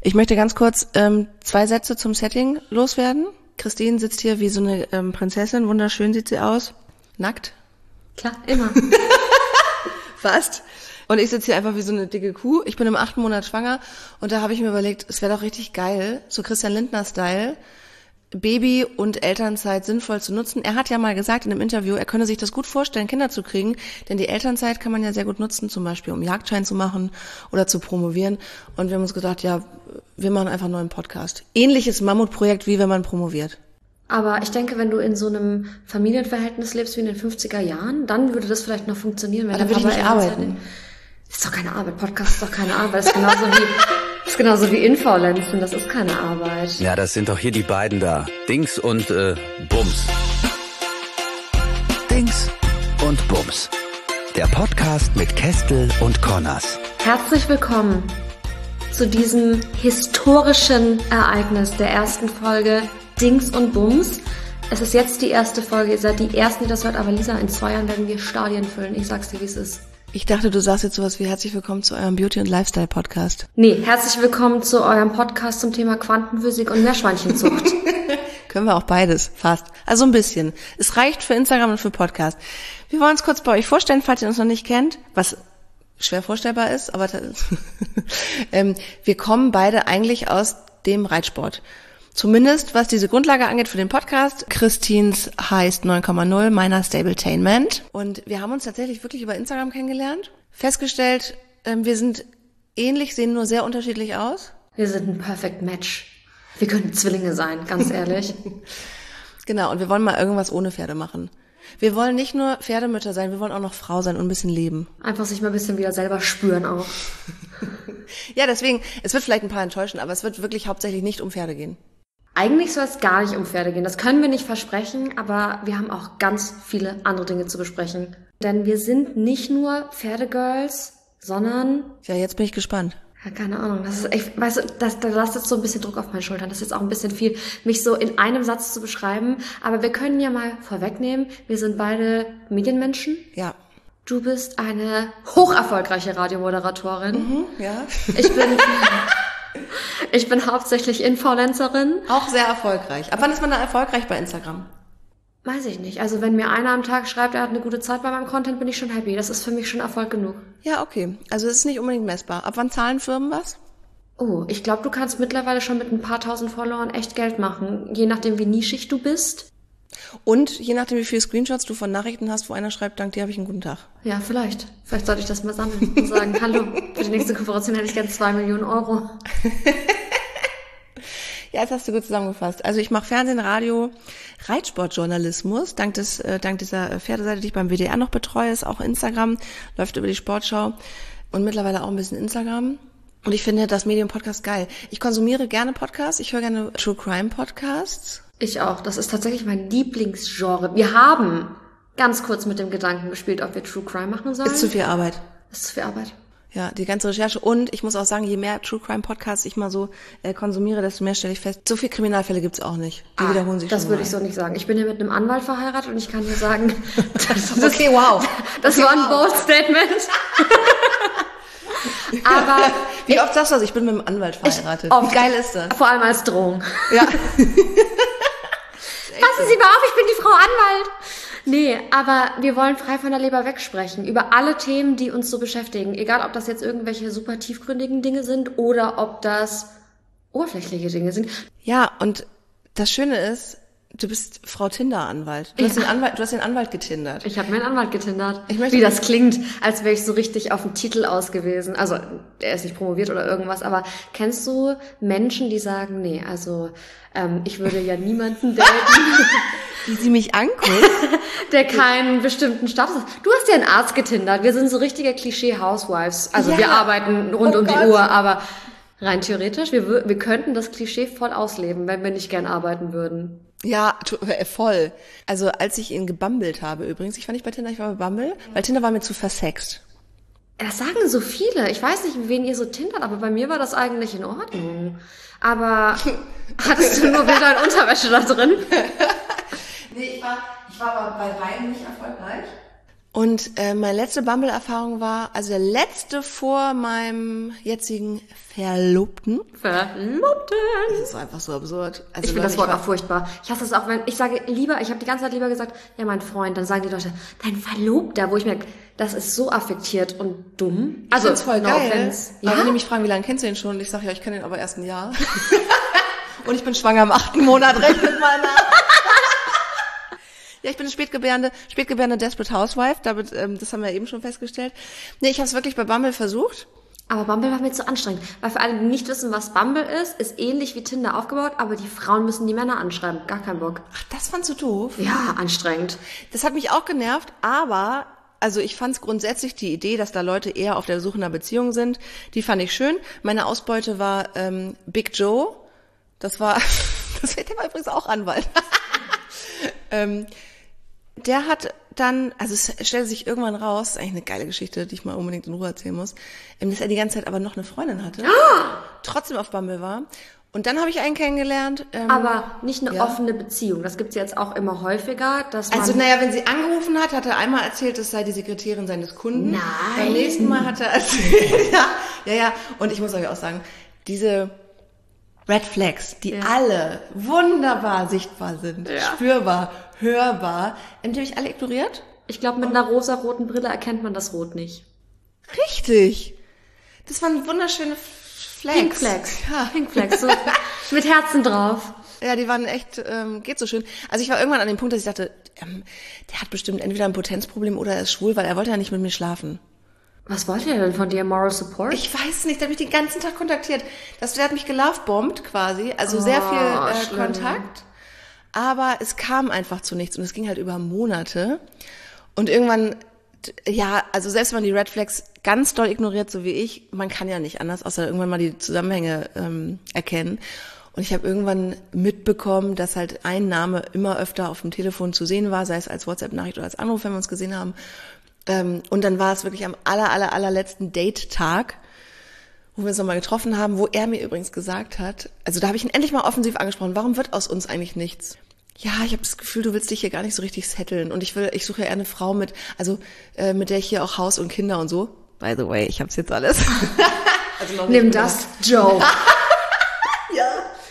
Ich möchte ganz kurz 2 Sätze zum Setting loswerden. Christine sitzt hier wie so eine Prinzessin, wunderschön sieht sie aus. Nackt. Klar, immer. Fast. Und ich sitze hier einfach wie so eine dicke Kuh. Ich bin im 8. Monat schwanger und da habe ich mir überlegt, es wäre doch richtig geil, so Christian Lindner-Style, Baby- und Elternzeit sinnvoll zu nutzen. Er hat ja mal gesagt in einem Interview, er könne sich das gut vorstellen, Kinder zu kriegen, denn die Elternzeit kann man ja sehr gut nutzen, zum Beispiel um Jagdschein zu machen oder zu promovieren. Und wir haben uns gedacht, ja, wir machen einfach einen neuen Podcast. Ähnliches Mammutprojekt, wie wenn man promoviert. Aber ich denke, wenn du in so einem Familienverhältnis lebst wie in den 50er Jahren, dann würde das vielleicht noch funktionieren. Wenn dann würde ich nicht arbeiten. Das ist doch keine Arbeit. Podcast ist doch keine Arbeit. Das ist genauso wie Influenzen. Das ist keine Arbeit. Ja, das sind doch hier die beiden da. Dings und Bums. Dings und Bums. Der Podcast mit Kestel und Connors. Herzlich willkommen zu diesem historischen Ereignis der ersten Folge Dings und Bums. Es ist jetzt die erste Folge. Ihr seid die Ersten, die das hört. Aber Lisa, in 2 Jahren werden wir Stadien füllen. Ich sag's dir, wie es ist. Ich dachte, du sagst jetzt sowas wie herzlich willkommen zu eurem Beauty- und Lifestyle-Podcast. Nee, herzlich willkommen zu eurem Podcast zum Thema Quantenphysik und Meerschweinchenzucht. Können wir auch beides, fast. Also ein bisschen. Es reicht für Instagram und für Podcast. Wir wollen uns kurz bei euch vorstellen, falls ihr uns noch nicht kennt, was schwer vorstellbar ist, aber wir kommen beide eigentlich aus dem Reitsport. Zumindest, was diese Grundlage angeht für den Podcast. Christins heißt 9,0, meiner Stabletainment. Und wir haben uns tatsächlich wirklich über Instagram kennengelernt. Festgestellt, wir sind ähnlich, sehen nur sehr unterschiedlich aus. Wir sind ein Perfect Match. Wir könnten Zwillinge sein, ganz ehrlich. Genau, und wir wollen mal irgendwas ohne Pferde machen. Wir wollen nicht nur Pferdemütter sein, wir wollen auch noch Frau sein und ein bisschen leben. Einfach sich mal ein bisschen wieder selber spüren auch. Ja, deswegen, es wird vielleicht ein paar enttäuschen, aber es wird wirklich hauptsächlich nicht um Pferde gehen. Eigentlich soll es gar nicht um Pferde gehen. Das können wir nicht versprechen, aber wir haben auch ganz viele andere Dinge zu besprechen. Denn wir sind nicht nur Pferdegirls, sondern... Ja, jetzt bin ich gespannt. Ja, keine Ahnung. Das ist echt, weißt du, da lastet so ein bisschen Druck auf meinen Schultern. Das ist jetzt auch ein bisschen viel, mich so in einem Satz zu beschreiben. Aber wir können ja mal vorwegnehmen, wir sind beide Medienmenschen. Ja. Du bist eine hocherfolgreiche Radiomoderatorin. Ja. Ich bin hauptsächlich Influencerin. Auch sehr erfolgreich. Ab wann ist man da erfolgreich bei Instagram? Weiß ich nicht. Also wenn mir einer am Tag schreibt, er hat eine gute Zeit bei meinem Content, bin ich schon happy. Das ist für mich schon Erfolg genug. Ja, okay. Also es ist nicht unbedingt messbar. Ab wann zahlen Firmen was? Oh, ich glaube, du kannst mittlerweile schon mit ein paar tausend Followern echt Geld machen. Je nachdem, wie nischig du bist. Und je nachdem, wie viele Screenshots du von Nachrichten hast, wo einer schreibt, dank dir habe ich einen guten Tag. Ja, vielleicht. Vielleicht sollte ich das mal sammeln und sagen, hallo, für die nächste Kooperation hätte ich gerne 2 Millionen Euro. Ja, das hast du gut zusammengefasst. Also ich mache Fernsehen, Radio, Reitsportjournalismus, dank dieser Pferdeseite, die ich beim WDR noch betreue, ist auch Instagram, läuft über die Sportschau und mittlerweile auch ein bisschen Instagram. Und ich finde das Medium-Podcast geil. Ich konsumiere gerne Podcasts, ich höre gerne True Crime Podcasts. Ich auch. Das ist tatsächlich mein Lieblingsgenre. Wir haben ganz kurz mit dem Gedanken gespielt, ob wir True Crime machen sollen. Ist zu viel Arbeit. Ist zu viel Arbeit. Ja, die ganze Recherche. Und ich muss auch sagen, je mehr True Crime Podcasts ich mal so konsumiere, desto mehr stelle ich fest, so viele Kriminalfälle gibt's auch nicht. Die wiederholen sich schon mal. Das würde ich so nicht sagen. Ich bin ja mit einem Anwalt verheiratet und ich kann dir sagen, okay, wow. Das war ein bold Statement. Aber wie oft sagst du das? Ich bin mit einem Anwalt verheiratet. Wie geil ist das? Vor allem als Drohung. Ja. Passen Sie mal auf, ich bin die Frau Anwalt. Nee, aber wir wollen frei von der Leber wegsprechen. Über alle Themen, die uns so beschäftigen. Egal, ob das jetzt irgendwelche super tiefgründigen Dinge sind oder ob das oberflächliche Dinge sind. Ja, und das Schöne ist, du bist Frau Tinder-Anwalt. Du hast den Anwalt getindert. Ich habe mir einen Anwalt getindert. Wie das klingt, als wäre ich so richtig auf den Titel aus gewesen. Also, er ist nicht promoviert oder irgendwas, aber kennst du Menschen, die sagen, nee, also ich würde ja niemanden daten, wie sie mich anguckt, der keinen bestimmten Status hat. Du hast ja einen Arzt getindert. Wir sind so richtige Klischee-Housewives. Also wir arbeiten rund um die Uhr, aber rein theoretisch, wir könnten das Klischee voll ausleben, wenn wir nicht gern arbeiten würden. Ja, voll. Also als ich ihn gebummelt habe übrigens, ich war nicht bei Tinder, ich war bei Bumble, weil Tinder war mir zu versext. Das sagen so viele. Ich weiß nicht, wen ihr so tindert, aber bei mir war das eigentlich in Ordnung. Aber hattest du nur Bilder in Unterwäsche da drin? Nee, ich war aber bei beiden nicht erfolgreich. Und meine letzte Bumble-Erfahrung war, also der letzte vor meinem jetzigen Verlobten. Das ist einfach so absurd. Also ich finde das Wort auch furchtbar. Ich hasse es auch, wenn ich sage lieber, ich habe die ganze Zeit lieber gesagt, ja, mein Freund, dann sagen die Leute, dein Verlobter, wo ich merke, das ist so affektiert und dumm. Also das ist voll geil. Offense. Ja? Wenn die mich fragen, wie lange kennst du ihn schon? Und ich sage, ja, ich kenne ihn aber erst ein Jahr. Und ich bin schwanger im 8. Monat, rechnet mal nach. Ja, ich bin eine spätgebärende Desperate Housewife, damit, das haben wir eben schon festgestellt. Nee, ich habe es wirklich bei Bumble versucht. Aber Bumble war mir zu anstrengend. Weil für alle, die nicht wissen, was Bumble ist ähnlich wie Tinder aufgebaut, aber die Frauen müssen die Männer anschreiben. Gar keinen Bock. Ach, das fandst du doof? Ja, anstrengend. Das hat mich auch genervt, aber also ich fand es grundsätzlich die Idee, dass da Leute eher auf der Suche nach Beziehungen sind, die fand ich schön. Meine Ausbeute war Big Joe. Der war übrigens auch Anwalt. Der hat dann, also es stellte sich irgendwann raus, das ist eigentlich eine geile Geschichte, die ich mal unbedingt in Ruhe erzählen muss, dass er die ganze Zeit aber noch eine Freundin hatte, trotzdem auf Bumble war. Und dann habe ich einen kennengelernt. Aber nicht eine offene Beziehung, das gibt's jetzt auch immer häufiger, dass man... Also wenn sie angerufen hat er einmal erzählt, es sei die Sekretärin seines Kunden. Nein. Beim nächsten Mal hat er erzählt, ja. Und ich muss euch auch sagen, diese Red Flags, die alle wunderbar sichtbar sind, spürbar, hörbar, die habe ich alle ignoriert. Ich glaube, mit einer rosaroten Brille erkennt man das Rot nicht. Richtig. Das waren wunderschöne Flags. Pink Flags. Ja. Pink Flags, so mit Herzen drauf. Ja, die waren echt, geht so schön. Also ich war irgendwann an dem Punkt, dass ich dachte, der hat bestimmt entweder ein Potenzproblem oder er ist schwul, weil er wollte ja nicht mit mir schlafen. Was wollte er denn von dir? Moral Support? Ich weiß nicht, der hat mich den ganzen Tag kontaktiert. Der hat mich gelovebombt quasi, also sehr viel Kontakt. Aber es kam einfach zu nichts und es ging halt über Monate. Und irgendwann, ja, also selbst wenn man die Red Flags ganz doll ignoriert, so wie ich, man kann ja nicht anders, außer irgendwann mal die Zusammenhänge erkennen. Und ich habe irgendwann mitbekommen, dass halt ein Name immer öfter auf dem Telefon zu sehen war, sei es als WhatsApp-Nachricht oder als Anruf, wenn wir uns gesehen haben. Und dann war es wirklich am allerletzten Date-Tag, wo wir uns nochmal getroffen haben, wo er mir übrigens gesagt hat, also da habe ich ihn endlich mal offensiv angesprochen, warum wird aus uns eigentlich nichts? Ja, ich habe das Gefühl, du willst dich hier gar nicht so richtig setteln und ich suche ja eher eine Frau mit der ich hier auch Haus und Kinder und so. By the way, ich hab's jetzt alles. Also noch nimm das, Joe. Ja.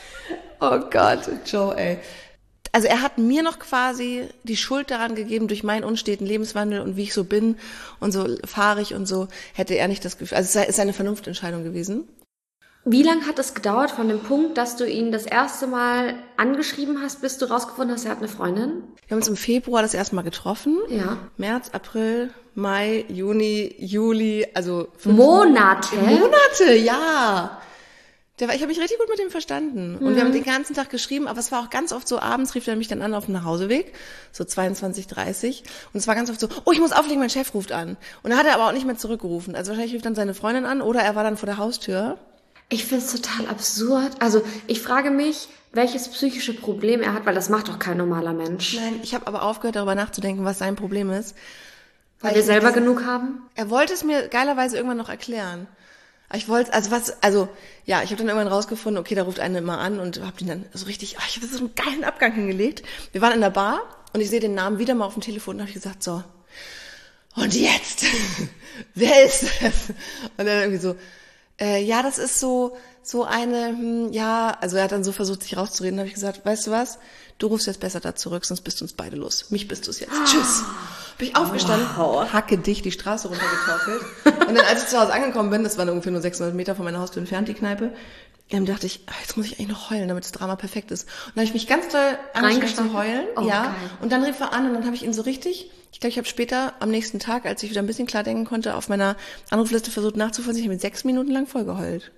Oh Gott, Joe, ey. Also er hat mir noch quasi die Schuld daran gegeben, durch meinen unsteten Lebenswandel und wie ich so bin und so fahrig und so, hätte er nicht das Gefühl, also es ist eine Vernunftentscheidung gewesen. Wie lange hat es gedauert von dem Punkt, dass du ihn das erste Mal angeschrieben hast, bis du rausgefunden hast, er hat eine Freundin? Wir haben uns im Februar das erste Mal getroffen. Ja. März, April, Mai, Juni, Juli, also 5 Monate? Monate, ja. Ich habe mich richtig gut mit ihm verstanden. Und wir haben den ganzen Tag geschrieben, aber es war auch ganz oft so, abends rief er mich dann an auf dem Nachhauseweg, so 22:30. Und es war ganz oft so, oh, ich muss auflegen, mein Chef ruft an. Und dann hat er aber auch nicht mehr zurückgerufen. Also wahrscheinlich rief dann seine Freundin an oder er war dann vor der Haustür. Ich finde es total absurd. Also ich frage mich, welches psychische Problem er hat, weil das macht doch kein normaler Mensch. Ich habe aber aufgehört, darüber nachzudenken, was sein Problem ist. Weil wir selber genug haben? Er wollte es mir geilerweise irgendwann noch erklären. Ich wollte, ich habe dann irgendwann rausgefunden, okay, da ruft einer immer an und habe den dann so richtig, ich habe so einen geilen Abgang hingelegt. Wir waren in der Bar und ich sehe den Namen wieder mal auf dem Telefon und habe gesagt, so, und jetzt? Wer ist das? Und er irgendwie so, ja, das ist so eine, also er hat dann so versucht, sich rauszureden, habe ich gesagt, weißt du was? Du rufst jetzt besser da zurück, sonst bist du uns beide los. Mich bist du es jetzt. Tschüss. Bin ich aufgestanden, hacke dicht die Straße runtergetorkelt. Und dann, als ich zu Hause angekommen bin, das waren ungefähr nur 600 Meter von meiner Haustür entfernt, die Kneipe, dachte ich, jetzt muss ich eigentlich noch heulen, damit das Drama perfekt ist. Und dann habe ich mich ganz doll angeschränkt zu heulen. Oh, ja. Geil. Und dann rief er an und dann habe ich ihn so richtig, ich glaube, ich habe später am nächsten Tag, als ich wieder ein bisschen klar denken konnte, auf meiner Anrufliste versucht nachzuvollziehen, ich habe ihn 6 Minuten lang voll geheult.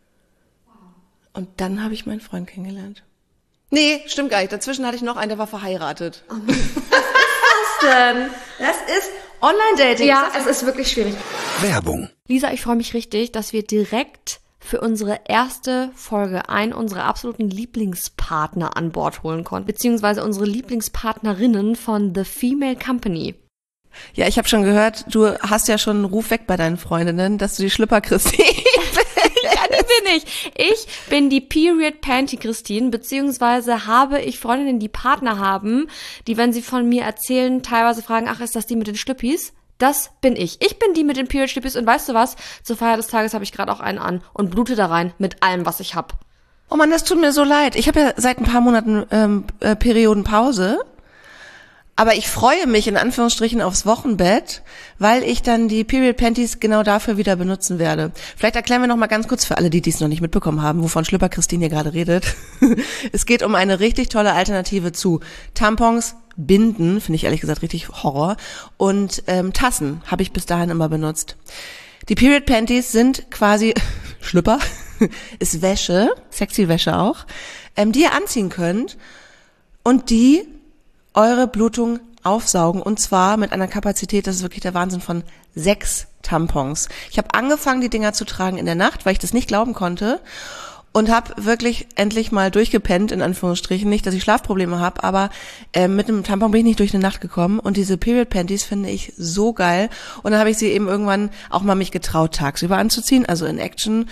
Und dann habe ich meinen Freund kennengelernt. Nee, stimmt gar nicht. Dazwischen hatte ich noch einen, der war verheiratet. Oh, was ist das denn? Das ist Online-Dating. Ja, es ist wirklich schwierig. Werbung. Lisa, ich freue mich richtig, dass wir direkt für unsere erste Folge einen unserer absoluten Lieblingspartner an Bord holen konnten, beziehungsweise unsere Lieblingspartnerinnen von The Female Company. Ja, ich habe schon gehört, du hast ja schon einen Ruf weg bei deinen Freundinnen, dass du die Schlüpper-Christine Ja, die bin ich. Ich bin die Period Panty Christine, beziehungsweise habe ich Freundinnen, die Partner haben, die, wenn sie von mir erzählen, teilweise fragen, ach, ist das die mit den Schlüppis? Das bin ich. Ich bin die mit den Period-Schlippies und weißt du was? Zur Feier des Tages habe ich gerade auch einen an und blute da rein mit allem, was ich hab. Oh Mann, das tut mir so leid. Ich habe ja seit ein paar Monaten Periodenpause. Aber ich freue mich in Anführungsstrichen aufs Wochenbett, weil ich dann die Period Panties genau dafür wieder benutzen werde. Vielleicht erklären wir noch mal ganz kurz für alle, die dies noch nicht mitbekommen haben, wovon Schlüpper Christine hier gerade redet. Es geht um eine richtig tolle Alternative zu Tampons, Binden, finde ich ehrlich gesagt richtig Horror, und Tassen habe ich bis dahin immer benutzt. Die Period Panties sind quasi Schlüpper, ist Wäsche, sexy Wäsche auch, die ihr anziehen könnt und die eure Blutung aufsaugen, und zwar mit einer Kapazität, das ist wirklich der Wahnsinn, von 6 Tampons. Ich habe angefangen, die Dinger zu tragen in der Nacht, weil ich das nicht glauben konnte, und habe wirklich endlich mal durchgepennt, in Anführungsstrichen. Nicht, dass ich Schlafprobleme habe, aber mit einem Tampon bin ich nicht durch eine Nacht gekommen, und diese Period Panties finde ich so geil, und dann habe ich sie eben irgendwann auch mal mich getraut, tagsüber anzuziehen, also in Action,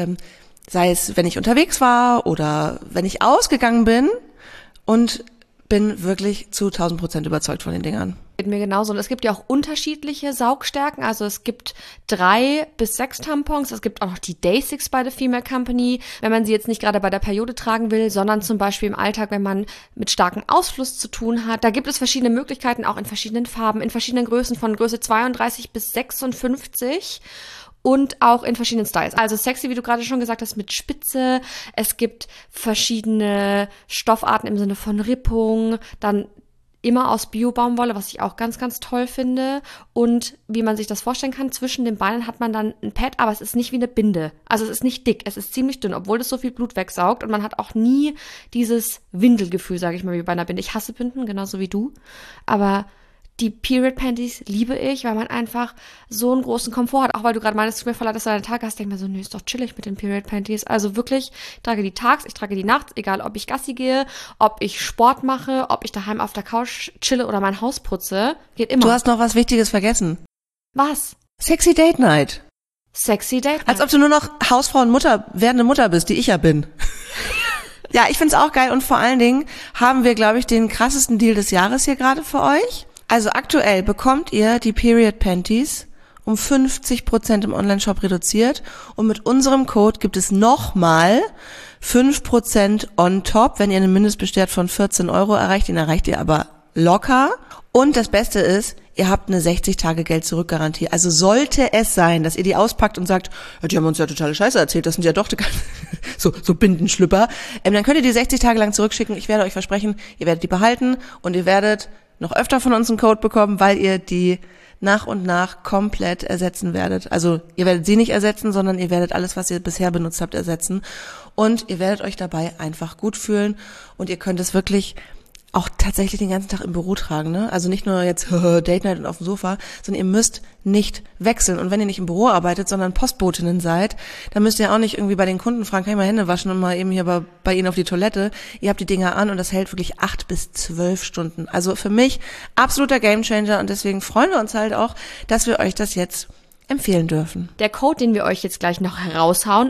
sei es, wenn ich unterwegs war oder wenn ich ausgegangen bin, und bin wirklich zu 1000% überzeugt von den Dingern. Geht mir genauso. Und es gibt ja auch unterschiedliche Saugstärken. Also es gibt 3 bis 6 Tampons. Es gibt auch noch die Day6 bei The Female Company, wenn man sie jetzt nicht gerade bei der Periode tragen will, sondern zum Beispiel im Alltag, wenn man mit starkem Ausfluss zu tun hat. Da gibt es verschiedene Möglichkeiten, auch in verschiedenen Farben, in verschiedenen Größen, von Größe 32 bis 56. Und auch in verschiedenen Styles. Also sexy, wie du gerade schon gesagt hast, mit Spitze. Es gibt verschiedene Stoffarten im Sinne von Rippung. Dann immer aus Bio-Baumwolle, was ich auch ganz, ganz toll finde. Und wie man sich das vorstellen kann, zwischen den Beinen hat man dann ein Pad, aber es ist nicht wie eine Binde. Also es ist nicht dick, es ist ziemlich dünn, obwohl es so viel Blut wegsaugt. Und man hat auch nie dieses Windelgefühl, sage ich mal, wie bei einer Binde. Ich hasse Binden, genauso wie du. Aber die Period Panties liebe ich, weil man einfach so einen großen Komfort hat. Auch weil du gerade meinst, du mir voll leid, dass du deine Tage hast, denk mir so, nö, ist doch chillig mit den Period Panties. Also wirklich, ich trage die tags, ich trage die nachts, egal ob ich Gassi gehe, ob ich Sport mache, ob ich daheim auf der Couch chille oder mein Haus putze, geht immer. Du hast noch was Wichtiges vergessen. Was? Sexy Date Night. Sexy Date Night. Als ob du nur noch Hausfrau und werdende Mutter bist, die ich ja bin. Ja, ich find's auch geil, und vor allen Dingen haben wir, glaube ich, den krassesten Deal des Jahres hier gerade für euch. Also aktuell bekommt ihr die Period Panties um 50% im Onlineshop reduziert, und mit unserem Code gibt es nochmal 5% on top, wenn ihr einen Mindestbestellwert von 14 € erreicht. Den erreicht ihr aber locker. Und das Beste ist, ihr habt eine 60-Tage-Geld-Zurück-Garantie. Also sollte es sein, dass ihr die auspackt und sagt, ja, die haben uns ja totale Scheiße erzählt, das sind ja doch so Bindenschlüpper, dann könnt ihr die 60 Tage lang zurückschicken. Ich werde euch versprechen, ihr werdet die behalten, und ihr werdet noch öfter von uns einen Code bekommen, weil ihr die nach und nach komplett ersetzen werdet. Also ihr werdet sie nicht ersetzen, sondern ihr werdet alles, was ihr bisher benutzt habt, ersetzen. Und ihr werdet euch dabei einfach gut fühlen, und ihr könnt es wirklich auch tatsächlich den ganzen Tag im Büro tragen, ne? Also nicht nur jetzt Date Night und auf dem Sofa, sondern ihr müsst nicht wechseln. Und wenn ihr nicht im Büro arbeitet, sondern Postbotinnen seid, dann müsst ihr auch nicht irgendwie bei den Kunden fragen, kann ich mal Hände waschen und mal eben hier bei ihnen auf die Toilette. Ihr habt die Dinger an, und das hält wirklich 8 bis 12 Stunden. Also für mich absoluter Gamechanger, und deswegen freuen wir uns halt auch, dass wir euch das jetzt empfehlen dürfen. Der Code, den wir euch jetzt gleich noch heraushauen,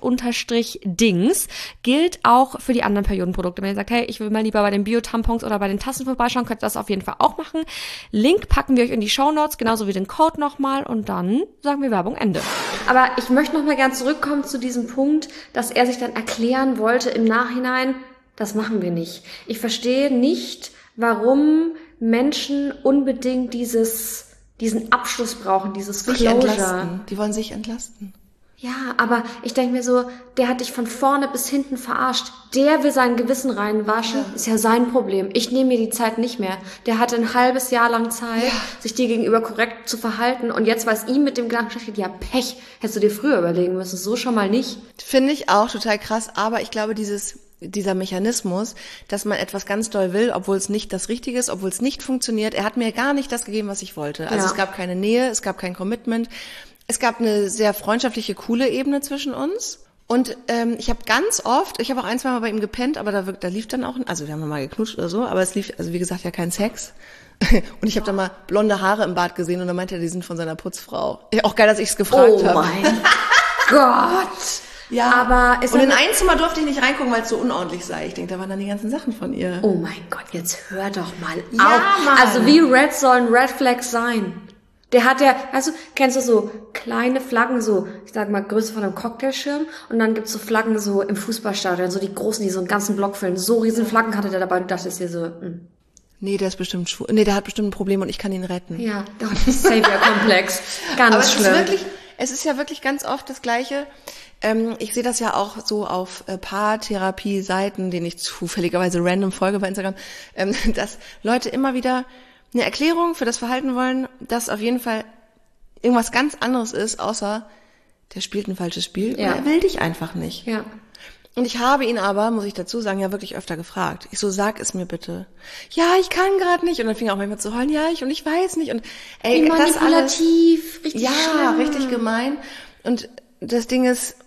red_dings, gilt auch für die anderen Periodenprodukte. Wenn ihr sagt, hey, ich will mal lieber bei den Bio-Tampons oder bei den Tassen vorbeischauen, könnt ihr das auf jeden Fall auch machen. Link packen wir euch in die Shownotes, genauso wie den Code nochmal, und dann sagen wir Werbung Ende. Aber ich möchte nochmal gern zurückkommen zu diesem Punkt, dass er sich dann erklären wollte im Nachhinein, das machen wir nicht. Ich verstehe nicht, warum Menschen unbedingt diesen Abschluss brauchen, dieses Closure. Die wollen sich entlasten. Ja, aber ich denke mir so, der hat dich von vorne bis hinten verarscht. Der will sein Gewissen reinwaschen, ist ja sein Problem. Ich nehme mir die Zeit nicht mehr. Der hatte ein halbes Jahr lang Zeit, sich dir gegenüber korrekt zu verhalten, und jetzt, weil es ihm mit dem Gedanken beschäftigt, ja, Pech, hättest du dir früher überlegen müssen, so schon mal nicht. Finde ich auch total krass, aber ich glaube, dieser Mechanismus, dass man etwas ganz doll will, obwohl es nicht das Richtige ist, obwohl es nicht funktioniert. Er hat mir gar nicht das gegeben, was ich wollte. Also es gab keine Nähe, es gab kein Commitment. Es gab eine sehr freundschaftliche, coole Ebene zwischen uns. Und ich habe ganz oft, ich habe auch 1-2 Mal bei ihm gepennt, aber da lief dann auch, also wir haben mal geknutscht oder so, aber es lief, also wie gesagt, ja kein Sex. Und ich habe dann mal blonde Haare im Bad gesehen, und dann meinte er, die sind von seiner Putzfrau. Ja, auch geil, dass ich es gefragt habe. Oh mein Gott! Ja, aber und in ein Zimmer durfte ich nicht reingucken, weil es so unordentlich sei. Ich denke, da waren dann die ganzen Sachen von ihr. Oh mein Gott, jetzt hör doch mal ja, auf. Mann. Also wie red sollen Red Flags sein? also kennst du so kleine Flaggen, so, ich sag mal, Größe von einem Cocktailschirm und dann gibt's so Flaggen so im Fußballstadion, so die großen, die so einen ganzen Block füllen. So riesen Flaggen hatte der dabei, du dachtest dir so, Nee, der ist bestimmt schwul. Nee, der hat bestimmt ein Problem und ich kann ihn retten. Ja, das ist Savior-Komplex. Ganz aber schlimm. Es ist ja wirklich ganz oft das Gleiche. Ich sehe das ja auch so auf Paartherapie-Seiten, denen ich zufälligerweise random folge bei Instagram, dass Leute immer wieder eine Erklärung für das Verhalten wollen, das auf jeden Fall irgendwas ganz anderes ist, außer der spielt ein falsches Spiel. Ja. Er will dich einfach nicht. Ja. Und ich habe ihn aber, muss ich dazu sagen, ja wirklich öfter gefragt. Ich so, sag es mir bitte. Ja, ich kann gerade nicht. Und dann fing er auch manchmal zu heulen, ja, ich weiß nicht. Und ey, das alles, richtig ja, schlimm. richtig gemein. Und das Ding ist,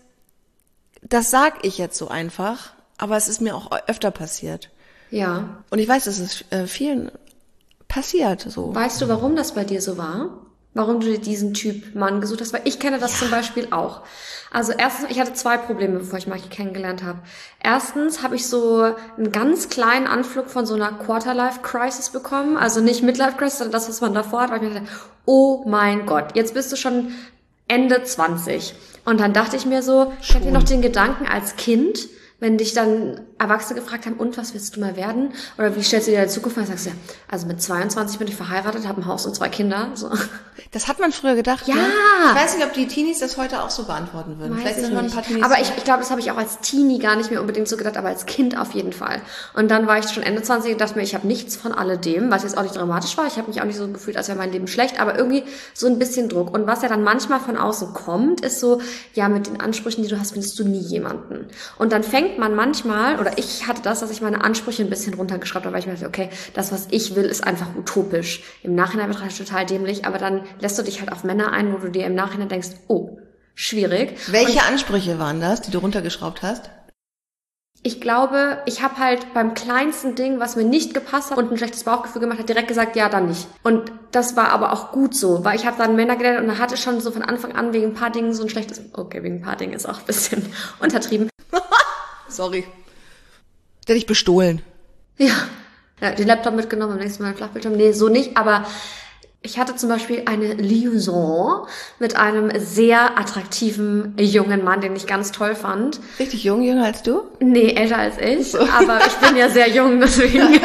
das sag ich jetzt so einfach, aber es ist mir auch öfter passiert. Ja. Und ich weiß, dass es vielen passiert so. Weißt du, warum das bei dir so war? Warum du dir diesen Typ Mann gesucht hast? Weil ich kenne das zum Beispiel auch. Also erstens, ich hatte 2 Probleme, bevor ich Mikey kennengelernt habe. Erstens habe ich so einen ganz kleinen Anflug von so einer Quarter-Life-Crisis bekommen. Also nicht Midlife-Crisis, sondern das, was man davor hat. Weil ich mir dachte, oh mein Gott, jetzt bist du schon Ende 20. Und dann dachte ich mir so, ich hatte noch den Gedanken als Kind, wenn dich dann Erwachsene gefragt haben, und was willst du mal werden? Oder wie stellst du dir deine Zukunft vor? Sagst du ja, also mit 22 bin ich verheiratet, habe ein Haus und 2 Kinder. So. Das hat man früher gedacht. Ja. Ne? Ich weiß nicht, ob die Teenies das heute auch so beantworten würden. Vielleicht sind noch ein paar Teenies. Aber ich glaube, das habe ich auch als Teenie gar nicht mehr unbedingt so gedacht, aber als Kind auf jeden Fall. Und dann war ich schon Ende 20 und dachte mir, ich habe nichts von alledem, was jetzt auch nicht dramatisch war. Ich habe mich auch nicht so gefühlt, als wäre mein Leben schlecht, aber irgendwie so ein bisschen Druck. Und was ja dann manchmal von außen kommt, ist so, ja, mit den Ansprüchen, die du hast, findest du nie jemanden. Und dann fängt man manchmal, oder ich hatte das, dass ich meine Ansprüche ein bisschen runtergeschraubt habe, weil ich mir dachte, okay, das, was ich will, ist einfach utopisch. Im Nachhinein betrachtet total dämlich, aber dann lässt du dich halt auf Männer ein, wo du dir im Nachhinein denkst, oh, schwierig. Welche Ansprüche waren das, die du runtergeschraubt hast? Ich glaube, ich habe halt beim kleinsten Ding, was mir nicht gepasst hat und ein schlechtes Bauchgefühl gemacht hat, direkt gesagt, ja, dann nicht. Und das war aber auch gut so, weil ich habe dann Männer gelernt und hatte schon so von Anfang an wegen ein paar Dingen so ein schlechtes, okay, wegen ein paar Dingen ist auch ein bisschen untertrieben. Sorry. Der hat dich bestohlen. Ja, den Laptop mitgenommen, am nächsten Mal einen Flachbildschirm. Nee, so nicht, aber ich hatte zum Beispiel eine Liaison mit einem sehr attraktiven jungen Mann, den ich ganz toll fand. Richtig jung, jünger als du? Nee, älter als ich, so. Aber ich bin ja sehr jung, deswegen.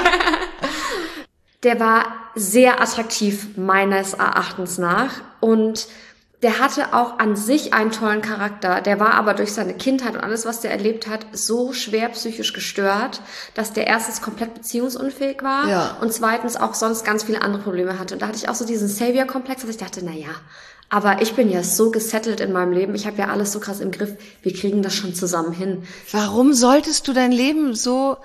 Der war sehr attraktiv, meines Erachtens nach, und der hatte auch an sich einen tollen Charakter. Der war aber durch seine Kindheit und alles, was der erlebt hat, so schwer psychisch gestört, dass der erstens komplett beziehungsunfähig war und zweitens auch sonst ganz viele andere Probleme hatte. Und da hatte ich auch so diesen Savior-Komplex, dass ich dachte, naja, aber ich bin ja so gesettelt in meinem Leben. Ich habe ja alles so krass im Griff. Wir kriegen das schon zusammen hin. Warum solltest du dein Leben so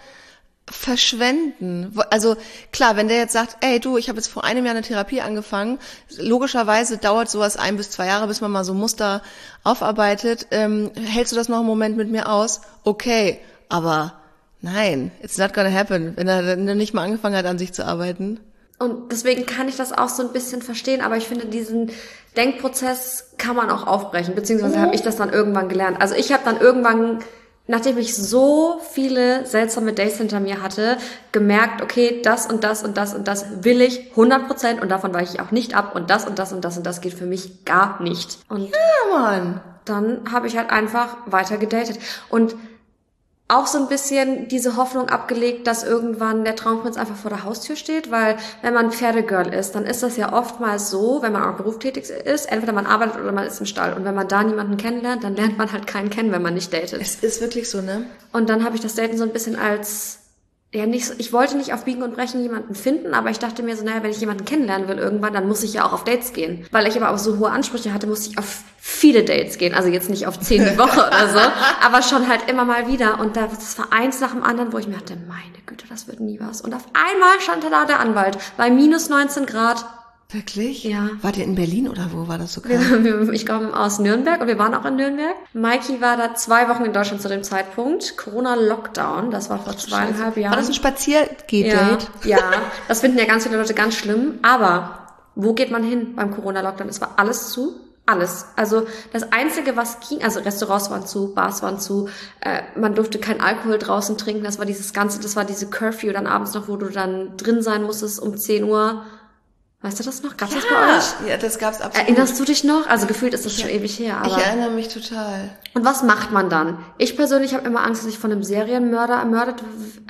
verschwenden? Also klar, wenn der jetzt sagt, ey du, ich habe jetzt vor einem Jahr eine Therapie angefangen, logischerweise dauert sowas 1 bis 2 Jahre, bis man mal so Muster aufarbeitet, hältst du das noch einen Moment mit mir aus? Okay, aber nein, it's not gonna happen, wenn er nicht mal angefangen hat, an sich zu arbeiten. Und deswegen kann ich das auch so ein bisschen verstehen, aber ich finde, diesen Denkprozess kann man auch aufbrechen, beziehungsweise habe ich das dann irgendwann gelernt. Also ich habe dann irgendwann, nachdem ich so viele seltsame Dates hinter mir hatte, gemerkt, okay, das und das und das und das will ich 100% und davon weiche ich auch nicht ab und das und das und das und das geht für mich gar nicht. Und ja, Mann. Dann habe ich halt einfach weiter gedatet und auch so ein bisschen diese Hoffnung abgelegt, dass irgendwann der Traumprinz einfach vor der Haustür steht, weil wenn man Pferdegirl ist, dann ist das ja oftmals so, wenn man auch berufstätig ist, entweder man arbeitet oder man ist im Stall. Und wenn man da niemanden kennenlernt, dann lernt man halt keinen kennen, wenn man nicht datet. Es ist wirklich so, ne? Und dann habe ich das Daten so ein bisschen als, ja, nicht so, ich wollte nicht auf Biegen und Brechen jemanden finden, aber ich dachte mir so, naja, wenn ich jemanden kennenlernen will irgendwann, dann muss ich ja auch auf Dates gehen. Weil ich aber auch so hohe Ansprüche hatte, musste ich auf viele Dates gehen. Also jetzt nicht auf 10 die Woche oder so, aber schon halt immer mal wieder. Und das war eins nach dem anderen, wo ich mir dachte, meine Güte, das wird nie was. Und auf einmal stand da der Anwalt bei minus 19 Grad. Wirklich? Ja. Wart ihr in Berlin oder wo war das so klar? Ich komme aus Nürnberg und wir waren auch in Nürnberg. Mikey war da 2 Wochen in Deutschland zu dem Zeitpunkt. Corona-Lockdown, das war vor 2,5 Jahren. War das ein Spaziergeh-Date? Ja, das finden ja ganz viele Leute ganz schlimm. Aber wo geht man hin beim Corona-Lockdown? Es war alles zu. Alles. Also das Einzige, was ging, also Restaurants waren zu, Bars waren zu, man durfte kein Alkohol draußen trinken. Das war diese Curfew dann abends noch, wo du dann drin sein musstest um 10 Uhr. Weißt du das noch? Gab's das bei euch? Ja, das gab's absolut. Erinnerst du dich noch? Also gefühlt ist das schon ewig her. Aber Ich erinnere mich total. Und was macht man dann? Ich persönlich habe immer Angst, dass ich von einem Serienmörder ermordet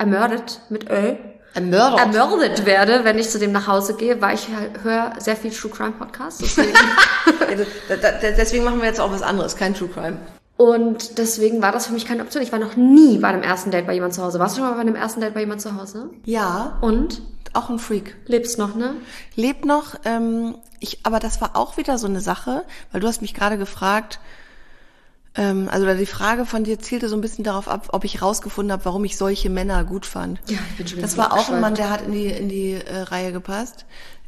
werde, wenn ich zu dem nach Hause gehe, weil ich höre sehr viel True Crime Podcasts. Deswegen machen wir jetzt auch was anderes, kein True Crime. Und deswegen war das für mich keine Option. Ich war noch nie bei einem ersten Date bei jemand zu Hause. Warst du schon mal bei einem ersten Date bei jemand zu Hause? Ja. Und? Auch ein Freak. Lebst noch, ne? Lebt noch. Aber das war auch wieder so eine Sache, weil du hast mich gerade gefragt, also die Frage von dir zielte so ein bisschen darauf ab, ob ich rausgefunden habe, warum ich solche Männer gut fand. Ja, ich bin schon wieder Das war auch ein Mann, der hat in die Reihe gepasst.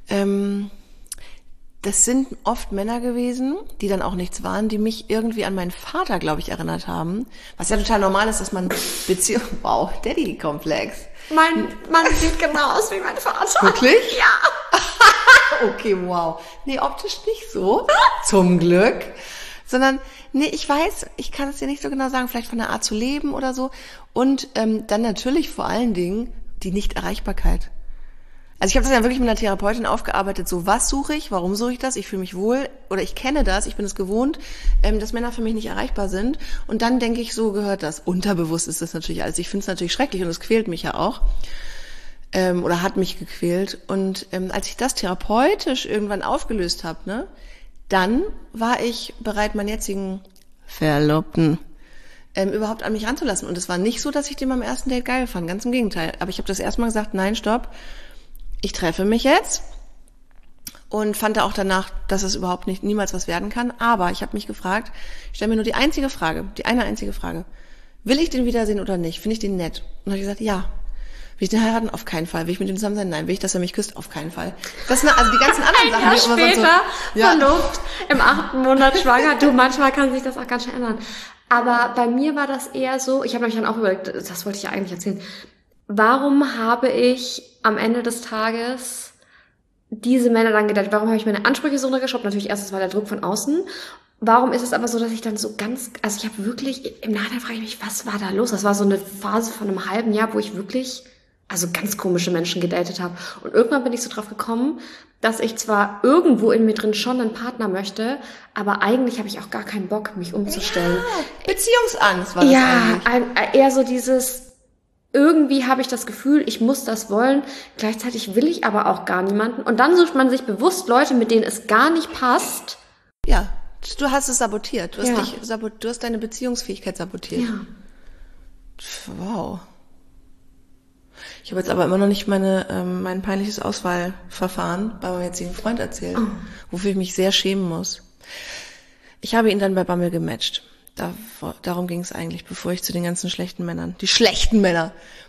Das sind oft Männer gewesen, die dann auch nichts waren, die mich irgendwie an meinen Vater, glaube ich, erinnert haben. Was ja total normal ist, dass man wow, Daddy-Komplex. Mein Mann sieht genau aus wie mein Vater. Wirklich? Ja. Okay, wow. Nee, optisch nicht so. Zum Glück. Sondern, nee, ich weiß, ich kann es dir nicht so genau sagen, vielleicht von der Art zu leben oder so. Und dann natürlich vor allen Dingen die Nichterreichbarkeit. Also ich habe das ja wirklich mit einer Therapeutin aufgearbeitet, so was suche ich, warum suche ich das, ich fühle mich wohl oder ich kenne das, ich bin es gewohnt, dass Männer für mich nicht erreichbar sind und dann denke ich, so gehört das. Unterbewusst ist das natürlich alles. Ich finde es natürlich schrecklich und es quält mich ja auch oder hat mich gequält und als ich das therapeutisch irgendwann aufgelöst habe, ne, dann war ich bereit, meinen jetzigen Verlobten überhaupt an mich ranzulassen und es war nicht so, dass ich den beim ersten Date geil fand, ganz im Gegenteil. Aber ich habe das erstmal gesagt, nein, stopp. Ich treffe mich jetzt und fand auch danach, dass es überhaupt niemals was werden kann. Aber ich habe mich gefragt, ich stelle mir nur die eine einzige Frage. Will ich den wiedersehen oder nicht? Finde ich den nett? Und dann habe ich gesagt, ja. Will ich den heiraten? Auf keinen Fall. Will ich mit ihm zusammen sein? Nein. Will ich, dass er mich küsst? Auf keinen Fall. Das sind also die ganzen anderen Sachen, die immer später so. Ja. Verlobt, im 8. Monat schwanger. Du, manchmal kann sich das auch ganz schnell ändern. Aber bei mir war das eher so, ich habe mich dann auch überlegt, das wollte ich ja eigentlich erzählen. Warum habe ich am Ende des Tages diese Männer dann gedacht? Warum habe ich meine Ansprüche so runtergeschraubt? Natürlich erstens war der Druck von außen. Warum ist es aber so, dass ich dann so also ich habe wirklich, im Nachhinein frage ich mich, was war da los? Das war so eine Phase von einem halben Jahr, wo ich wirklich, also ganz komische Menschen gedatet habe. Und irgendwann bin ich so drauf gekommen, dass ich zwar irgendwo in mir drin schon einen Partner möchte, aber eigentlich habe ich auch gar keinen Bock, mich umzustellen. Ja, Beziehungsangst war das eigentlich. Eher so dieses, irgendwie habe ich das Gefühl, ich muss das wollen, gleichzeitig will ich aber auch gar niemanden. Und dann sucht man sich bewusst Leute, mit denen es gar nicht passt. Ja, du hast es sabotiert. Du hast deine Beziehungsfähigkeit sabotiert. Ja. Wow. Ich habe jetzt aber immer noch nicht mein peinliches Auswahlverfahren bei meinem jetzigen Freund erzählt, wofür ich mich sehr schämen muss. Ich habe ihn dann bei Bumble gematcht. Darum ging es eigentlich, bevor ich zu den ganzen schlechten Männern, die schlechten Männer,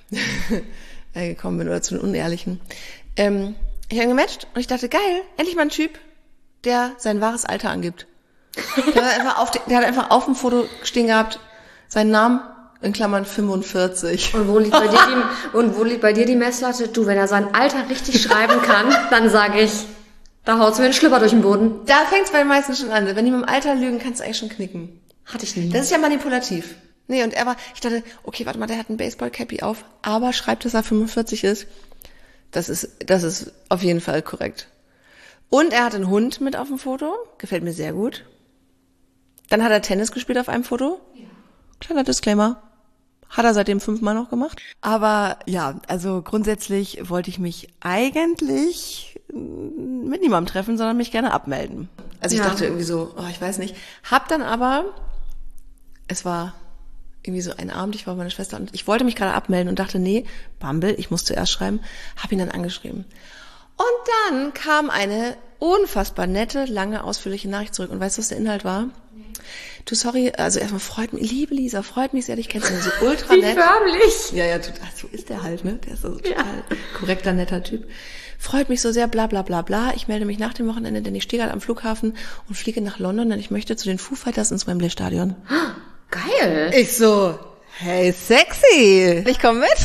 gekommen bin oder zu den unehrlichen. Ich habe ihn gematcht und ich dachte, geil, endlich mal ein Typ, der sein wahres Alter angibt. Der hat einfach auf dem Foto stehen gehabt, seinen Namen, in Klammern 45. Und wo liegt bei dir die Messlatte? Du, wenn er sein Alter richtig schreiben kann, dann sage ich, da haut's mir den Schlüpper durch den Boden. Da fängt's bei den meisten schon an. Wenn die mit dem Alter lügen, kannst du eigentlich schon knicken. Hatte ich nie. Das ist ja manipulativ. Nee, und ich dachte, okay, warte mal, der hat ein Baseball-Cappy auf, aber schreibt, dass er 45 ist. Das ist auf jeden Fall korrekt. Und er hat einen Hund mit auf dem Foto. Gefällt mir sehr gut. Dann hat er Tennis gespielt auf einem Foto. Ja. Kleiner Disclaimer. Hat er seitdem 5-mal noch gemacht. Aber ja, also grundsätzlich wollte ich mich eigentlich mit niemandem treffen, sondern mich gerne abmelden. Also ich dachte irgendwie so, ich weiß nicht. Hab dann aber, es war irgendwie so ein Abend, ich war bei meiner Schwester und ich wollte mich gerade abmelden und dachte, nee, Bumble, ich muss zuerst schreiben. Hab ihn dann angeschrieben. Und dann kam eine unfassbar nette, lange, ausführliche Nachricht zurück. Und weißt du, was der Inhalt war? Du, sorry, also erstmal freut mich, liebe Lisa, freut mich sehr, dich kennenzulernen, so ultra nett. Wie förmlich. Ja, total, so ist der halt, ne? Der ist so total korrekter, netter Typ. Freut mich so sehr, bla bla bla bla. Ich melde mich nach dem Wochenende, denn ich stehe gerade am Flughafen und fliege nach London, denn ich möchte zu den Foo Fighters ins Wembley Stadion. Geil. Ich so, hey, sexy. Ich komme mit.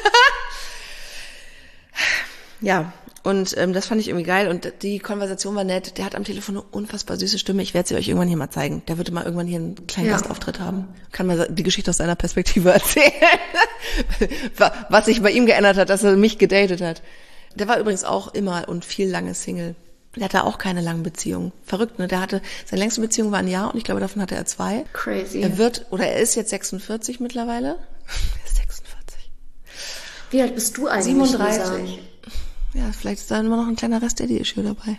Ja. Und das fand ich irgendwie geil und die Konversation war nett. Der hat am Telefon eine unfassbar süße Stimme. Ich werde sie euch irgendwann hier mal zeigen. Der wird mal irgendwann hier einen kleinen Gastauftritt haben. Kann mal die Geschichte aus seiner Perspektive erzählen. Was sich bei ihm geändert hat, dass er mich gedatet hat. Der war übrigens auch immer und viel lange Single. Der hatte auch keine langen Beziehungen. Verrückt, ne? Seine längste Beziehung war ein Jahr und ich glaube, davon hatte er 2. Crazy. Er ist jetzt 46 mittlerweile. Er ist 46. Wie alt bist du eigentlich? 37. Lisa? Ja, vielleicht ist da immer noch ein kleiner Rest Daddy-Issue dabei.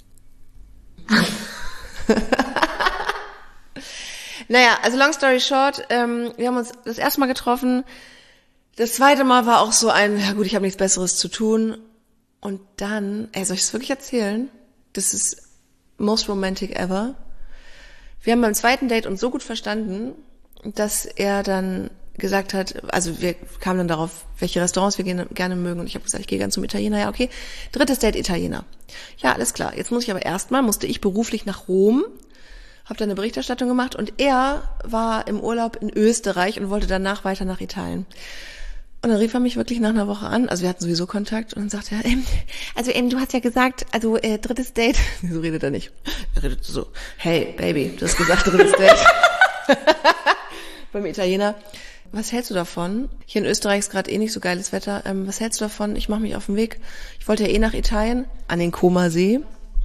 Naja, also long story short, wir haben uns das erste Mal getroffen. Das zweite Mal war auch so ja gut, ich habe nichts Besseres zu tun. Und dann, soll ich es wirklich erzählen? Das ist most romantic ever. Wir haben beim zweiten Date uns so gut verstanden, dass er dann gesagt hat, also wir kamen dann darauf, welche Restaurants wir gerne mögen. Und ich habe gesagt, ich gehe gerne zum Italiener. Ja, okay. 3. Date Italiener. Ja, alles klar. Jetzt musste ich beruflich nach Rom, habe da eine Berichterstattung gemacht und er war im Urlaub in Österreich und wollte danach weiter nach Italien. Und dann rief er mich wirklich nach einer Woche an, also wir hatten sowieso Kontakt und dann sagte er, du hast ja gesagt, 3. Date, so redet er nicht. Er redet so, hey Baby, du hast gesagt 3. Date. Beim Italiener. Was hältst du davon? Hier in Österreich ist gerade nicht so geiles Wetter. Was hältst du davon? Ich mache mich auf den Weg. Ich wollte ja nach Italien, an den Comer-See.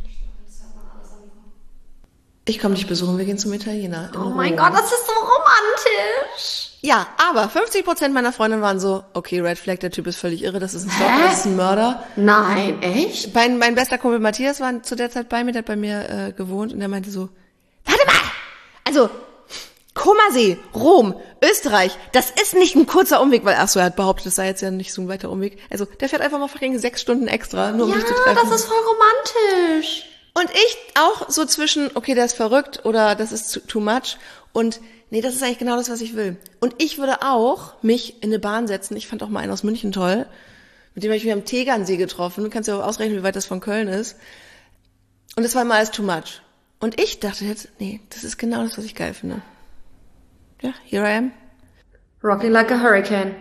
Ich komme dich besuchen, wir gehen zum Italiener. Oh mein Gott, das ist so romantisch. Ja, aber 50% meiner Freundinnen waren so, okay, Red Flag, der Typ ist völlig irre, das ist ein Stalker, das ist ein Mörder. Nein, echt? Mein bester Kumpel Matthias war zu der Zeit bei mir, der hat bei mir gewohnt und der meinte so, warte mal, also Comer-See, Rom, Österreich, das ist nicht ein kurzer Umweg, weil, er hat behauptet, das sei jetzt ja nicht so ein weiter Umweg. Also der fährt einfach mal fucking 6 Stunden extra, nur um dich zu treffen. Ja, das ist voll romantisch. Und ich auch so zwischen, okay, der ist verrückt oder das ist too much und nee, das ist eigentlich genau das, was ich will. Und ich würde auch mich in eine Bahn setzen. Ich fand auch mal einen aus München toll. Mit dem habe ich mich am Tegernsee getroffen. Du kannst ja auch ausrechnen, wie weit das von Köln ist. Und das war immer alles too much. Und ich dachte jetzt, nee, das ist genau das, was ich geil finde. Ja, here I am. Rocking like a hurricane.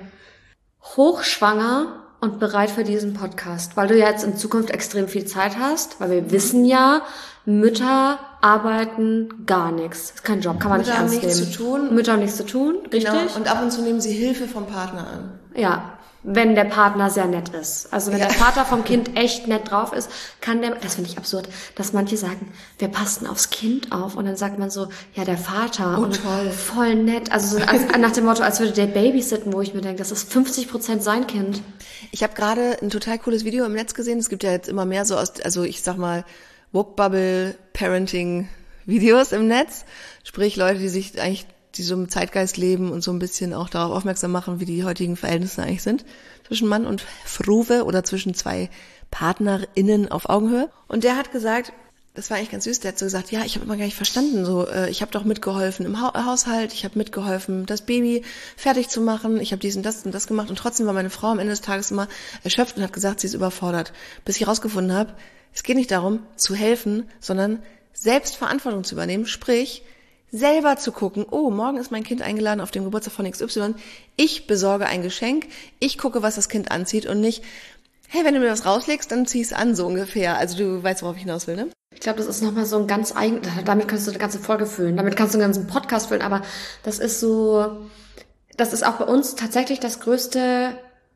Hochschwanger und bereit für diesen Podcast, weil du ja jetzt in Zukunft extrem viel Zeit hast, weil wir wissen ja, Mütter arbeiten gar nichts. Das ist kein Job, kann man nicht ernst nehmen. Mütter haben nichts zu tun. Mütter haben nichts zu tun, richtig? Genau. Und ab und zu nehmen sie Hilfe vom Partner an. Ja, wenn der Partner sehr nett ist. Also wenn der Vater vom Kind echt nett drauf ist, das finde ich absurd, dass manche sagen, wir passen aufs Kind auf und dann sagt man so, ja, der Vater. Oh, und toll. Voll nett. Also so nach dem Motto, als würde der babysitten, wo ich mir denke, das ist 50% sein Kind. Ich habe gerade ein total cooles Video im Netz gesehen. Es gibt ja jetzt immer mehr so also ich sag mal, Woke-Bubble Parenting-Videos im Netz. Sprich, Leute, die so im Zeitgeist leben und so ein bisschen auch darauf aufmerksam machen, wie die heutigen Verhältnisse eigentlich sind zwischen Mann und Fruwe oder zwischen 2 PartnerInnen auf Augenhöhe. Und der hat gesagt, das war eigentlich ganz süß, der hat so gesagt, ja, ich habe immer gar nicht verstanden, ich habe doch mitgeholfen im Haushalt, ich habe mitgeholfen, das Baby fertig zu machen, ich habe dies und das gemacht und trotzdem war meine Frau am Ende des Tages immer erschöpft und hat gesagt, sie ist überfordert. Bis ich herausgefunden habe, es geht nicht darum, zu helfen, sondern selbst Verantwortung zu übernehmen, sprich, selber zu gucken, oh, morgen ist mein Kind eingeladen auf dem Geburtstag von XY, ich besorge ein Geschenk, ich gucke, was das Kind anzieht und nicht, hey, wenn du mir was rauslegst, dann zieh es an, so ungefähr. Also du weißt, worauf ich hinaus will, ne? Ich glaube, das ist nochmal so ein ganz eigen, damit kannst du eine ganze Folge füllen, damit kannst du einen ganzen Podcast füllen, aber das ist auch bei uns tatsächlich das größte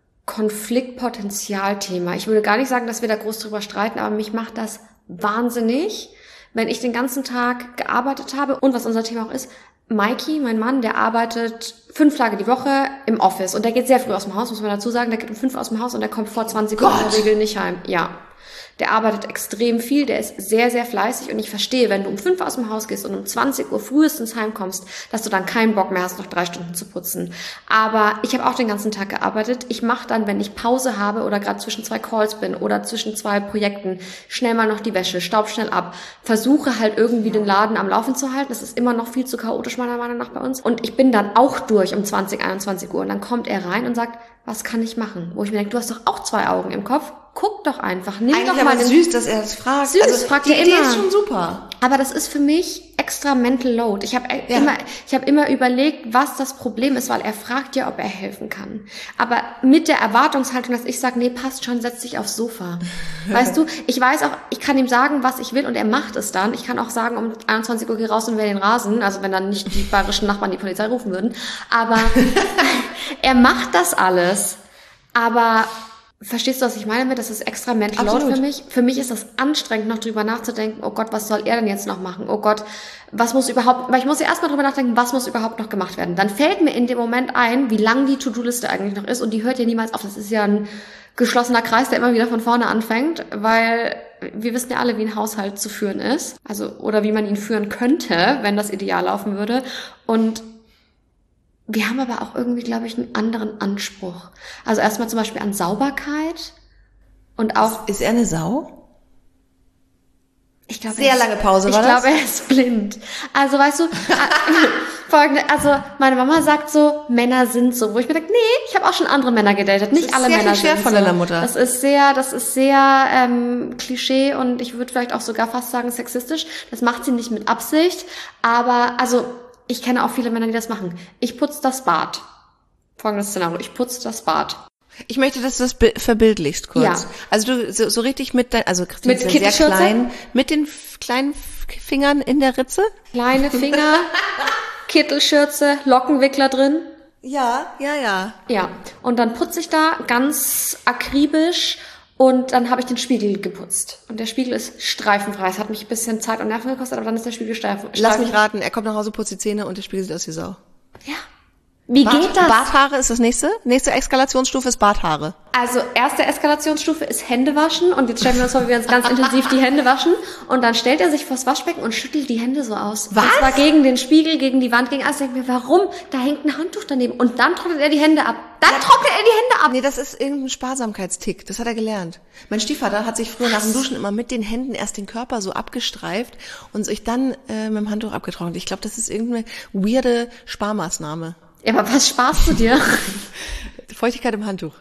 Konfliktpotenzialthema. Ich würde gar nicht sagen, dass wir da groß drüber streiten, aber mich macht das wahnsinnig, wenn ich den ganzen Tag gearbeitet habe und was unser Thema auch ist, Mikey, mein Mann, der arbeitet 5 Tage die Woche im Office und der geht sehr früh aus dem Haus, muss man dazu sagen, der geht um 5 aus dem Haus und der kommt vor 20 Uhr in der Regel nicht heim. Ja. Der arbeitet extrem viel, der ist sehr, sehr fleißig und ich verstehe, wenn du um 5 aus dem Haus gehst und um 20 Uhr frühestens heimkommst, dass du dann keinen Bock mehr hast, noch 3 Stunden zu putzen. Aber ich habe auch den ganzen Tag gearbeitet. Ich mache dann, wenn ich Pause habe oder gerade zwischen 2 Calls bin oder zwischen 2 Projekten, schnell mal noch die Wäsche, staub schnell ab, versuche halt irgendwie den Laden am Laufen zu halten. Das ist immer noch viel zu chaotisch meiner Meinung nach bei uns. Und ich bin dann auch durch um 20, 21 Uhr und dann kommt er rein und sagt, was kann ich machen? Wo ich mir denke, du hast doch auch 2 Augen im Kopf. Guck doch einfach. Nimm eigentlich doch mal aber süß, dass er das fragt. Süß, also, fragt die er Idee immer. ist schon super. Aber das ist für mich extra mental load. Ich habe immer überlegt, was das Problem ist, weil er fragt ja, ob er helfen kann. Aber mit der Erwartungshaltung, dass ich sage, nee, passt schon, setz dich aufs Sofa. Weißt du, ich weiß auch, ich kann ihm sagen, was ich will und er macht es dann. Ich kann auch sagen, um 21 Uhr geh raus und wähl den Rasen, also wenn dann nicht die bayerischen Nachbarn die Polizei rufen würden. Aber er macht das alles. Aber verstehst du, was ich meine mit, das ist extra mental load für mich. Für mich ist das anstrengend, noch drüber nachzudenken, oh Gott, was soll er denn jetzt noch machen? Oh Gott, was muss überhaupt, weil ich muss ja erstmal drüber nachdenken, was muss überhaupt noch gemacht werden. Dann fällt mir in dem Moment ein, wie lang die To-Do-Liste eigentlich noch ist und die hört ja niemals auf. Das ist ja ein geschlossener Kreis, der immer wieder von vorne anfängt, weil wir wissen ja alle, wie ein Haushalt zu führen ist. Also, oder wie man ihn führen könnte, wenn das ideal laufen würde. Und wir haben aber auch irgendwie, glaube ich, einen anderen Anspruch. Also erstmal zum Beispiel an Sauberkeit und auch... Ist er eine Sau? Ich glaube, Sehr lange Pause, war das? Ich glaube, er ist blind. Also, weißt du, folgende, also meine Mama sagt so, Männer sind so, wo ich mir denke, nee, ich habe auch schon andere Männer gedatet. Nicht alle Männer sind so. Von deiner Mutter. Das ist sehr Klischee und ich würde vielleicht auch sogar fast sagen sexistisch. Das macht sie nicht mit Absicht, aber also ich kenne auch viele Männer, die das machen. Ich putze das Bad. Folgendes Szenario. Ich putze das Bad. Ich möchte, dass du das verbildlichst kurz. Ja. Also du so richtig mit also Christine ist ja sehr klein, mit den kleinen Fingern in der Ritze? Kleine Finger, Kittelschürze, Lockenwickler drin. Ja. Ja, und dann putze ich da ganz akribisch und dann habe ich den Spiegel geputzt. Und der Spiegel ist streifenfrei. Es hat mich ein bisschen Zeit und Nerven gekostet, aber dann ist der Spiegel streifenfrei. Lass mich raten, er kommt nach Hause, putzt die Zähne und der Spiegel sieht aus wie Sau. Ja. Wie geht das? Barthaare ist das nächste. Nächste Eskalationsstufe ist Barthaare. Also erste Eskalationsstufe ist Hände waschen und jetzt stellen wir uns vor, wie wir uns ganz intensiv die Hände waschen und dann stellt er sich vors Waschbecken und schüttelt die Hände so aus. Was? Und zwar gegen den Spiegel, gegen die Wand, gegen alles. Ich denke mir, warum? Da hängt ein Handtuch daneben und dann trocknet er die Hände ab. Nee, das ist irgendein Sparsamkeitstick. Das hat er gelernt. Mein Stiefvater hat sich früher nach dem Duschen immer mit den Händen erst den Körper so abgestreift und sich dann mit dem Handtuch abgetrocknet. Ich glaube, das ist irgendeine weirde Sparmaßnahme. Ja, aber was sparst du dir? Feuchtigkeit im Handtuch.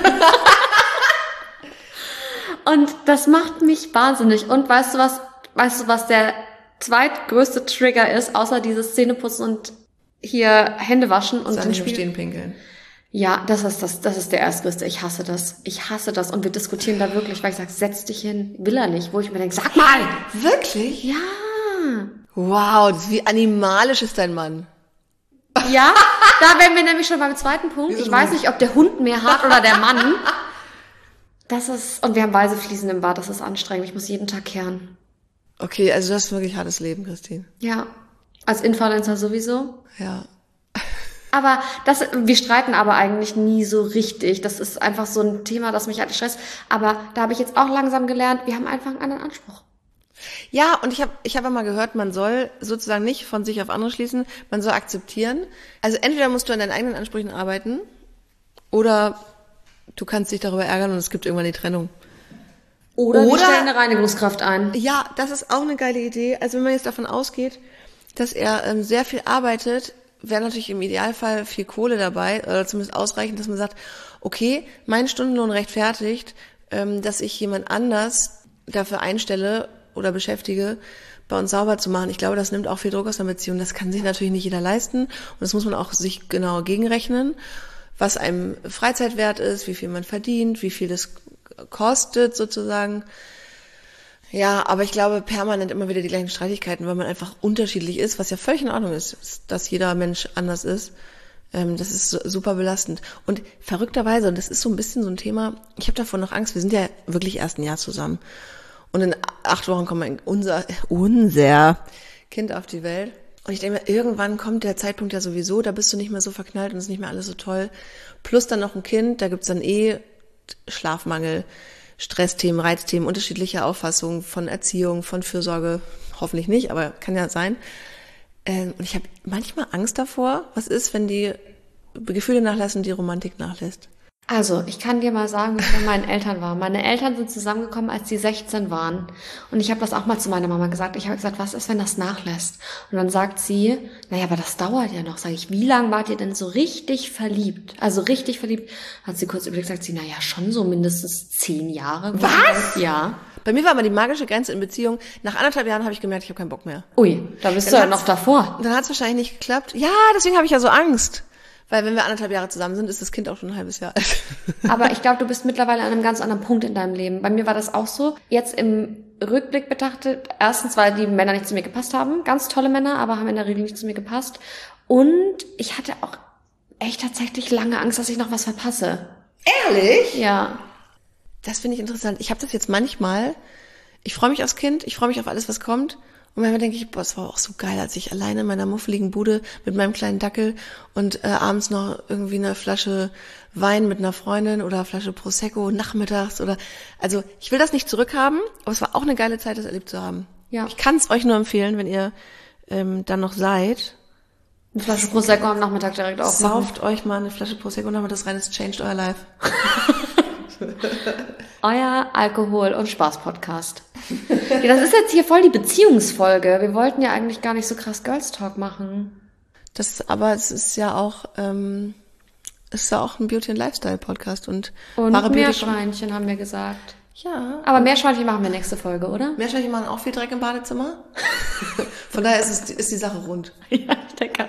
Und das macht mich wahnsinnig. Und weißt du, was der zweitgrößte Trigger ist, außer dieses Zähneputzen und hier Hände waschen und den Spiegel stehen pinkeln. Ja, das ist der erstgrößte. Ich hasse das. Und wir diskutieren da wirklich, weil ich sage, setz dich hin. Will er nicht. Wo ich mir denke, sag mal. Wirklich? Ja. Wow, wie animalisch ist dein Mann. Ja, da wären wir nämlich schon beim zweiten Punkt. Ich weiß nicht, ob der Hund mehr hat oder der Mann. Und wir haben weiße Fliesen im Bad, das ist anstrengend. Ich muss jeden Tag kehren. Okay, also du hast wirklich ein hartes Leben, Christine. Ja, als Influencer sowieso. Ja. Aber wir streiten aber eigentlich nie so richtig. Das ist einfach so ein Thema, das mich halt stresst. Aber da habe ich jetzt auch langsam gelernt, wir haben einfach einen anderen Anspruch. Ja, und ich habe mal gehört, man soll sozusagen nicht von sich auf andere schließen, man soll akzeptieren. Also entweder musst du an deinen eigenen Ansprüchen arbeiten oder du kannst dich darüber ärgern und es gibt irgendwann die Trennung. Oder wir stellen eine Reinigungskraft ein. Ja, das ist auch eine geile Idee. Also wenn man jetzt davon ausgeht, dass er sehr viel arbeitet, wäre natürlich im Idealfall viel Kohle dabei, oder zumindest ausreichend, dass man sagt, okay, mein Stundenlohn rechtfertigt, dass ich jemand anders dafür einstelle oder beschäftige, bei uns sauber zu machen. Ich glaube, das nimmt auch viel Druck aus einer Beziehung. Das kann sich natürlich nicht jeder leisten und das muss man auch sich genau gegenrechnen, was einem Freizeit wert ist, wie viel man verdient, wie viel das kostet sozusagen. Ja, aber ich glaube, permanent immer wieder die gleichen Streitigkeiten, weil man einfach unterschiedlich ist, was ja völlig in Ordnung ist, dass jeder Mensch anders ist. Das ist super belastend. Und verrückterweise, und das ist so ein bisschen so ein Thema, ich habe davon noch Angst, wir sind ja wirklich erst ein Jahr zusammen. Und in 8 Wochen kommt unser Kind auf die Welt. Und ich denke mir, irgendwann kommt der Zeitpunkt ja sowieso, da bist du nicht mehr so verknallt und ist nicht mehr alles so toll. Plus dann noch ein Kind, da gibt's dann Schlafmangel, Stressthemen, Reizthemen, unterschiedliche Auffassungen von Erziehung, von Fürsorge. Hoffentlich nicht, aber kann ja sein. Und ich habe manchmal Angst davor, was ist, wenn die Gefühle nachlassen, die Romantik nachlässt. Also, ich kann dir mal sagen, wie es bei meinen Eltern war. Meine Eltern sind zusammengekommen, als sie 16 waren. Und ich habe das auch mal zu meiner Mama gesagt. Ich habe gesagt, was ist, wenn das nachlässt? Und dann sagt sie, naja, aber das dauert ja noch. Sag ich, wie lange wart ihr denn so richtig verliebt? Also richtig verliebt. Hat sie kurz überlegt, sagt sie, naja, schon so mindestens 10 Jahre. Was? Ja. Bei mir war aber die magische Grenze in Beziehung. Nach 1,5 Jahren habe ich gemerkt, ich habe keinen Bock mehr. Ui, da bist du ja noch davor. Dann hat es wahrscheinlich nicht geklappt. Ja, deswegen habe ich ja so Angst. Weil wenn wir 1,5 Jahre zusammen sind, ist das Kind auch schon ein halbes Jahr alt. Aber ich glaube, du bist mittlerweile an einem ganz anderen Punkt in deinem Leben. Bei mir war das auch so. Jetzt im Rückblick betrachtet, erstens, weil die Männer nicht zu mir gepasst haben. Ganz tolle Männer, aber haben in der Regel nicht zu mir gepasst. Und ich hatte auch echt tatsächlich lange Angst, dass ich noch was verpasse. Ehrlich? Ja. Das finde ich interessant. Ich habe das jetzt manchmal, ich freue mich aufs Kind, ich freue mich auf alles, was kommt. Und manchmal denke ich, boah, es war auch so geil, als ich alleine in meiner muffeligen Bude mit meinem kleinen Dackel und abends noch irgendwie eine Flasche Wein mit einer Freundin oder eine Flasche Prosecco nachmittags oder, also ich will das nicht zurückhaben, aber es war auch eine geile Zeit, das erlebt zu haben. Ja. Ich kann es euch nur empfehlen, wenn ihr dann noch seid. Eine Flasche Prosecco am Nachmittag direkt auf. Sauft euch mal eine Flasche Prosecco und das rein, es changed your life. Euer Alkohol- und Spaß-Podcast. Ja, das ist jetzt hier voll die Beziehungsfolge. Wir wollten ja eigentlich gar nicht so krass Girls Talk machen. Aber es ist ja auch ein Beauty- und Lifestyle-Podcast und wahre Meerschweinchen haben wir gesagt. Ja. Aber Meerschweinchen machen wir nächste Folge, oder? Meerschweinchen machen auch viel Dreck im Badezimmer. Von daher ist die Sache rund. Ja, ich denke.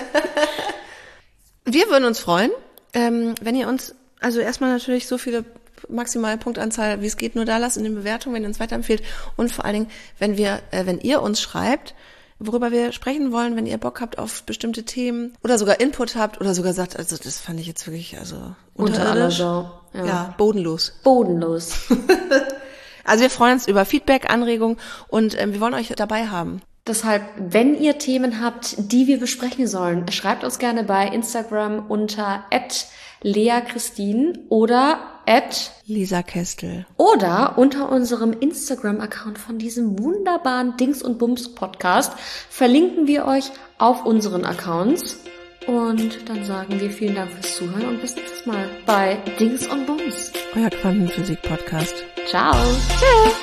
Wir würden uns freuen, wenn ihr uns, also erstmal natürlich so viele maximale Punktanzahl, wie es geht, nur da lasst in den Bewertungen, wenn ihr uns weiterempfehlt und vor allen Dingen, wenn ihr uns schreibt, worüber wir sprechen wollen, wenn ihr Bock habt auf bestimmte Themen oder sogar Input habt oder sogar sagt, also das fand ich jetzt wirklich, also unter aller Sau. Ja, bodenlos. Bodenlos. Also wir freuen uns über Feedback, Anregungen und wir wollen euch dabei haben. Deshalb, wenn ihr Themen habt, die wir besprechen sollen, schreibt uns gerne bei Instagram unter @leachristin oder Lisa Kestel. Oder unter unserem Instagram-Account von diesem wunderbaren Dings und Bums Podcast verlinken wir euch auf unseren Accounts. Und dann sagen wir vielen Dank fürs Zuhören und bis nächstes Mal bei Dings und Bums. Euer Quantenphysik-Podcast. Ciao. Tschüss.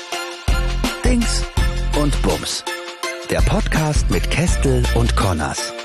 Dings und Bums. Der Podcast mit Kestel und Connors.